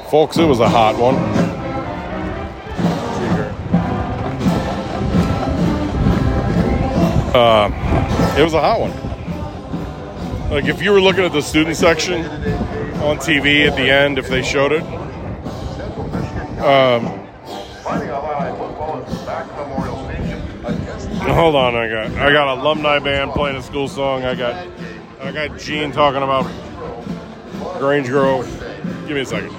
Folks, it was a hot one. It was a hot one. Like, if you were looking at the student section on TV at the end, if they showed it, hold on, I got alumni band playing a school song. I got Gene talking about Grange Grove. Give me a second.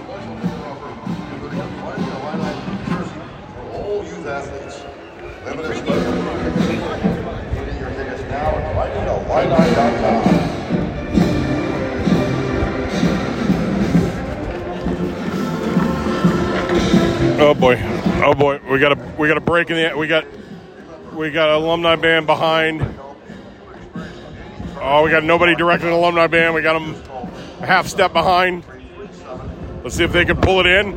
Oh boy, we got a break in the we got alumni band behind. Oh, we got nobody directing alumni band. We got them a half step behind. Let's see if they can pull it in.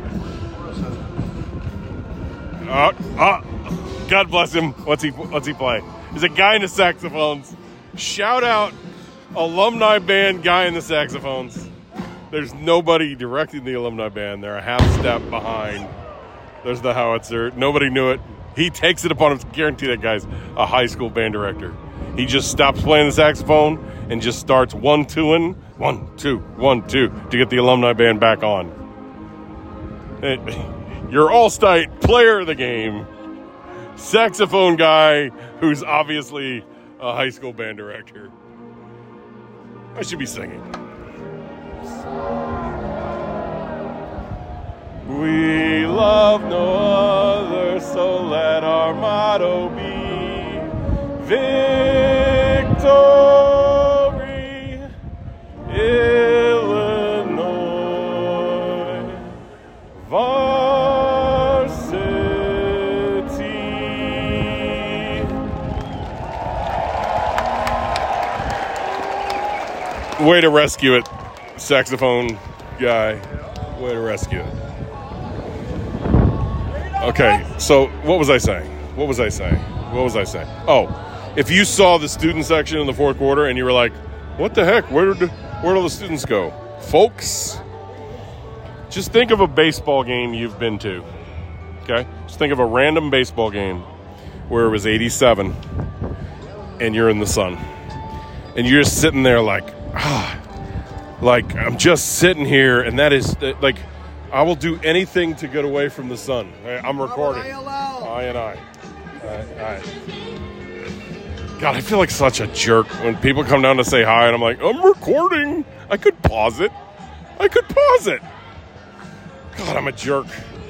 God bless him. What's he play? There's a guy in the saxophones. Shout out alumni band guy in the saxophones. There's nobody directing the alumni band. They're a half step behind. There's the howitzer. Nobody knew it. He takes it upon him. Guarantee that guy's a high school band director. He just stops playing the saxophone and just starts 1-2-ing. 1, 2, 1, 2 to get the alumni band back on. Your all-state player of the game, saxophone guy who's obviously a high school band director. I should be singing. We love no other, so let our motto be victory, Illinois, varsity. Way to rescue it, saxophone guy. Way to rescue it. Okay, so what was I saying? Oh, if you saw the student section in the fourth quarter and you were like, what the heck? Where'd all the students go? Folks, just think of a baseball game you've been to, okay? Just think of a random baseball game where it was 87 and you're in the sun. And you're just sitting there like I'm just sitting here, and that is, like, I will do anything to get away from the sun. I'm recording. I. God, I feel like such a jerk when people come down to say hi, and I'm like, I'm recording. I could pause it. God, I'm a jerk.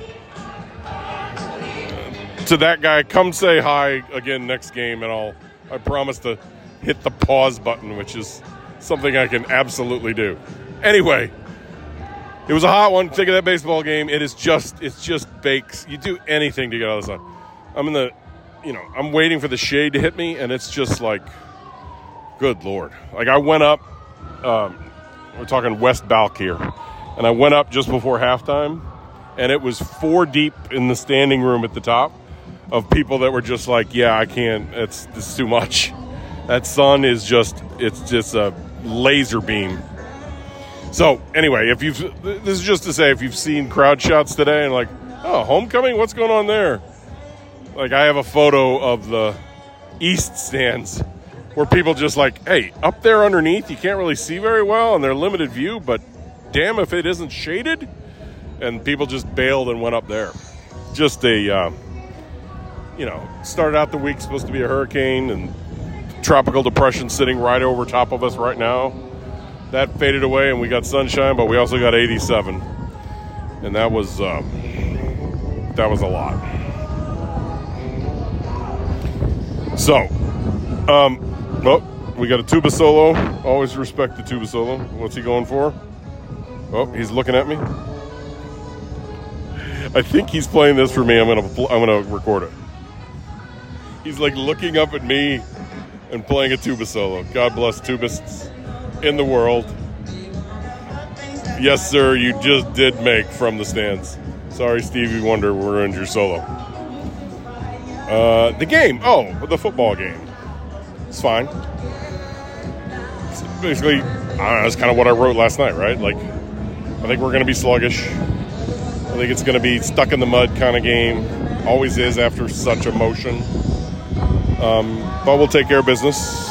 To that guy, come say hi again next game, and I promise to hit the pause button, which is something I can absolutely do. Anyway. It was a hot one. Think of that baseball game. It's just bakes. You do anything to get out of the sun. I'm waiting for the shade to hit me, and it's just like, good Lord. Like, I went up, we're talking West Balk here, and I went up just before halftime, and it was 4 deep in the standing room at the top of people that were just like, yeah, I can't, it's too much. That sun is just a laser beam. So, anyway, this is just to say, if you've seen crowd shots today and like, oh, homecoming, what's going on there? Like, I have a photo of the east stands where people just like, hey, up there underneath, you can't really see very well and they're limited view, but damn if it isn't shaded. And people just bailed and went up there. Just started out the week supposed to be a hurricane and tropical depression sitting right over top of us right now. That faded away, and we got sunshine, but we also got 87, and that was a lot. So, we got a tuba solo. Always respect the tuba solo. What's he going for? Oh, he's looking at me. I think he's playing this for me. I'm gonna record it. He's like looking up at me and playing a tuba solo. God bless tubists in the world. Yes, sir, you just did make From the Stands. Sorry, Stevie Wonder, ruined your solo. The game. Oh, the football game. It's fine. It's basically, I don't know, that's kind of what I wrote last night, right? Like, I think we're going to be sluggish. I think it's going to be stuck in the mud kind of game. Always is after such emotion. But we'll take care of business.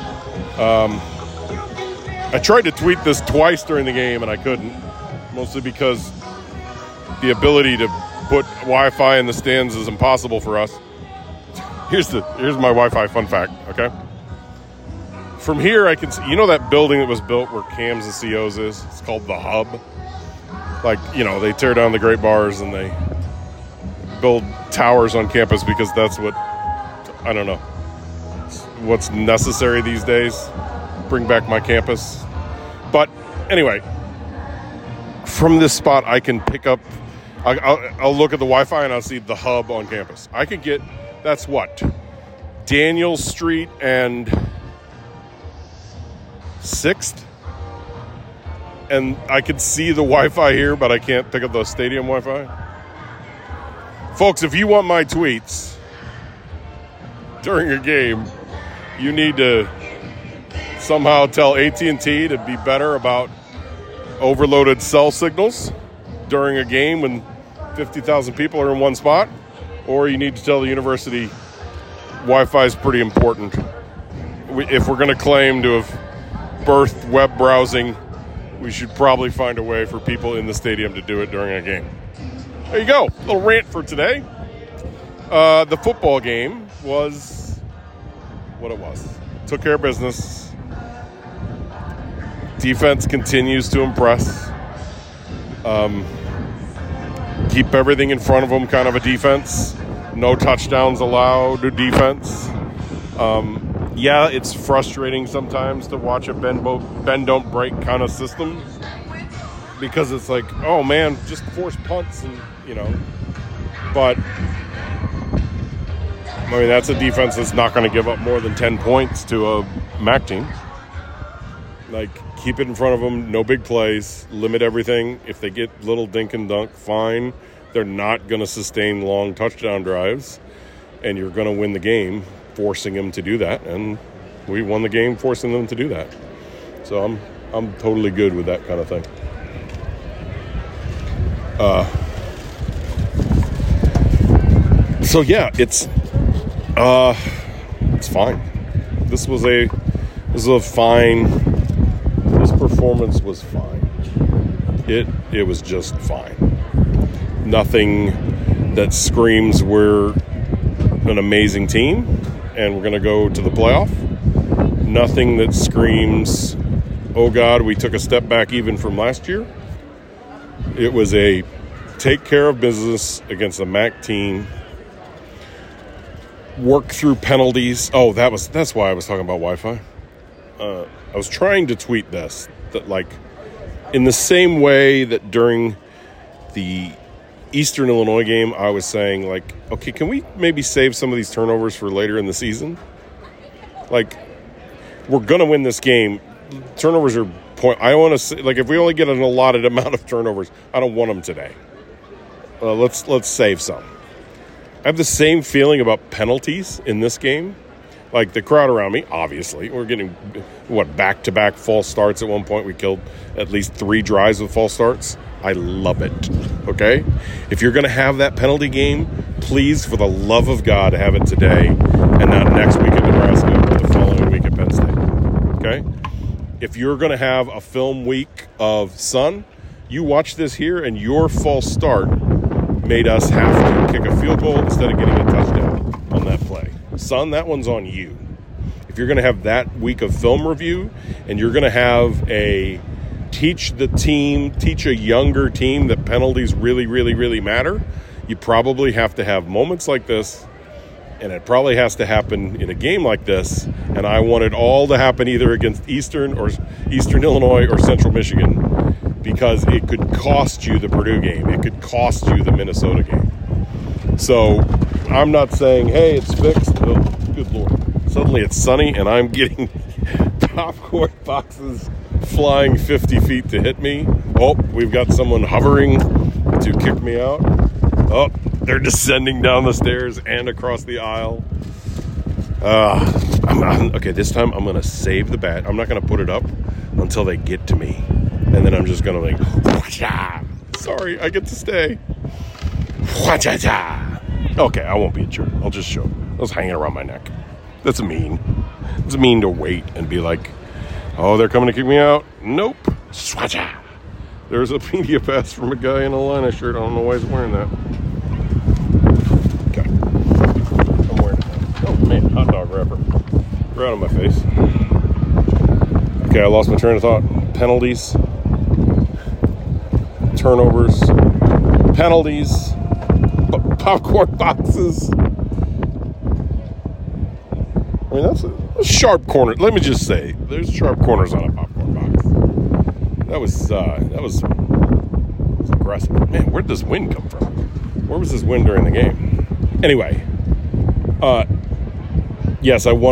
I tried to tweet this twice during the game, and I couldn't. Mostly because the ability to put Wi-Fi in the stands is impossible for us. Here's my Wi-Fi fun fact, okay? From here, I can see, you know that building that was built where Cam's and CO's is? It's called The Hub. Like, you know, they tear down the great bars and they build towers on campus because that's what, I don't know, what's necessary these days. Bring back my campus. But anyway, from this spot, I can pick up, I'll look at the Wi-Fi and I'll see The Hub on campus. I could get, that's what, Daniel Street and 6th? And I could see the Wi-Fi here, but I can't pick up the stadium Wi-Fi. Folks, if you want my tweets during a game, you need to somehow tell AT&T to be better about overloaded cell signals during a game when 50,000 people are in one spot, or you need to tell the university Wi-Fi is pretty important. If we're going to claim to have birthed web browsing, we should probably find a way for people in the stadium to do it during a game. There you go. A little rant for today. The football game was what it was. Took care of business. Defense continues to impress. Keep everything in front of them, kind of a defense. No touchdowns allowed to defense. Yeah, it's frustrating sometimes to watch a bend don't break kind of system, because it's like, oh man, just force punts and, you know. But I mean, that's a defense that's not going to give up more than 10 points to a MAC team. Like, keep it in front of them, no big plays, limit everything. If they get little dink and dunk, fine. They're not going to sustain long touchdown drives, and you're going to win the game forcing them to do that, and we won the game forcing them to do that. So I'm totally good with that kind of thing. So yeah, it's fine. This performance was fine. It was just fine. Nothing that screams we're an amazing team and we're going to go to the playoff. Nothing that screams, oh God, we took a step back even from last year. It was a take care of business against a MAC team. Work through penalties. Oh, that's why I was talking about Wi-Fi. I was trying to tweet this, that like in the same way that during the Eastern Illinois game, I was saying, like, okay, can we maybe save some of these turnovers for later in the season? Like, we're going to win this game. Turnovers are I want to say, like, if we only get an allotted amount of turnovers, I don't want them today. Let's save some. I have the same feeling about penalties in this game. Like, the crowd around me, obviously. We're getting, back-to-back false starts at one point. We killed at least 3 drives with false starts. I love it, okay? If you're going to have that penalty game, please, for the love of God, have it today and not next week at Nebraska or the following week at Penn State, okay? If you're going to have a film week of Sun, you watch this here and your false start made us have to kick a field goal instead of getting a touchdown on that play. Sun, that one's on you. If you're going to have that week of film review and you're going to have teach a younger team that penalties really, really, really matter, you probably have to have moments like this, and it probably has to happen in a game like this, and I want it all to happen either against Eastern Illinois or Central Michigan, because it could cost you the Purdue game. It could cost you the Minnesota game. So I'm not saying, hey, it's fixed. Oh, good Lord. Suddenly it's sunny, and I'm getting popcorn boxes flying 50 feet to hit me. Oh, we've got someone hovering to kick me out. Oh, they're descending down the stairs and across the aisle. Okay, this time I'm going to save the bat. I'm not going to put it up until they get to me. And then I'm just going to like, sorry, I get to stay. Okay, I won't be a jerk. I'll just show. I was hanging around my neck. That's mean. It's mean to wait and be like, oh, they're coming to kick me out. Nope. There's a media pass from a guy in a Illini shirt. I don't know why he's wearing that. Okay. I'm wearing it. Oh, man, hot dog wrapper. Right on my face. Okay, I lost my train of thought. Penalties. Turnovers. Penalties. Popcorn boxes. I mean, that's a sharp corner. Let me just say, there's sharp corners on a popcorn box. That was aggressive. Man, where did this wind come from? Where was this wind during the game? Anyway, yes, I'm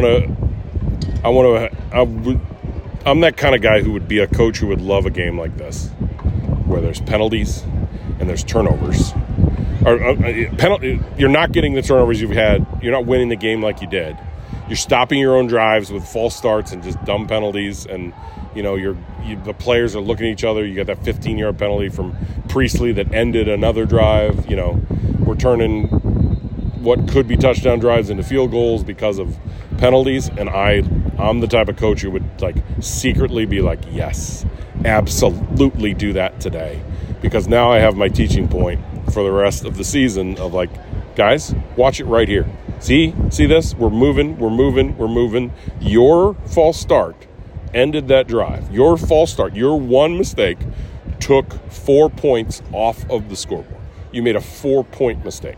that kind of guy who would be a coach who would love a game like this, where there's penalties and there's turnovers. You're not getting the turnovers you've had. You're not winning the game like you did. You're stopping your own drives with false starts and just dumb penalties, and the players are looking at each other. You got that 15-yard penalty from Priestley that ended another drive. We're turning what could be touchdown drives into field goals because of penalties, and I'm the type of coach who would secretly be like, yes, absolutely do that today, because now I have my teaching point for the rest of the season of guys, watch it right here. See this? We're moving. Your false start ended that drive. Your false start, your one mistake took 4 points off of the scoreboard. You made a 4-point mistake.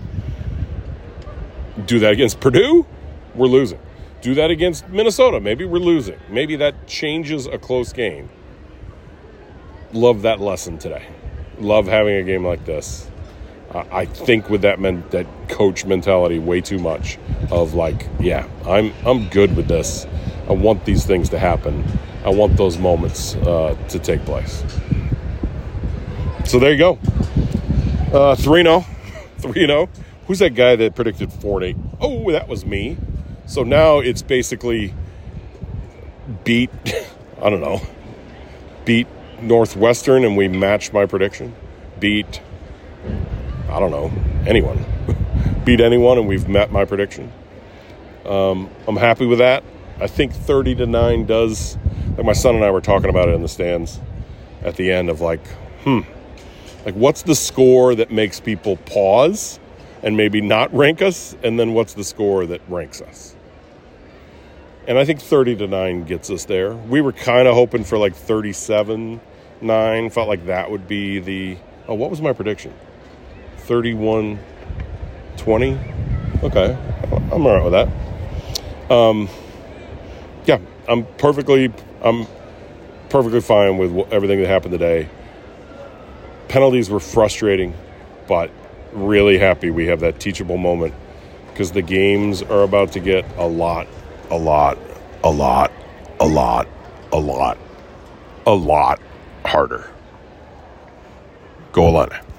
Do that against Purdue, we're losing. Do that against Minnesota, maybe we're losing. Maybe that changes a close game. Love that lesson today. Love having a game like this. I think with that coach mentality way too much of I'm good with this. I want these things to happen. I want those moments to take place. So there you go. 3-0. 3-0. Who's that guy that predicted 4-8? Oh, that was me. So now it's basically beat Northwestern and we matched my prediction. Beat anyone. Beat anyone and we've met my prediction. I'm happy with that. I think 30-9 does, my son and I were talking about it in the stands at the end of what's the score that makes people pause and maybe not rank us, and then what's the score that ranks us? And I think 30-9 gets us there. We were kind of hoping for 37-9. Felt like that would be the... Oh, what was my prediction? 31-20? Okay. I'm all right with that. Yeah, I'm perfectly fine with everything that happened today. Penalties were frustrating, but really happy we have that teachable moment, because the games are about to get a lot harder. Go Illini.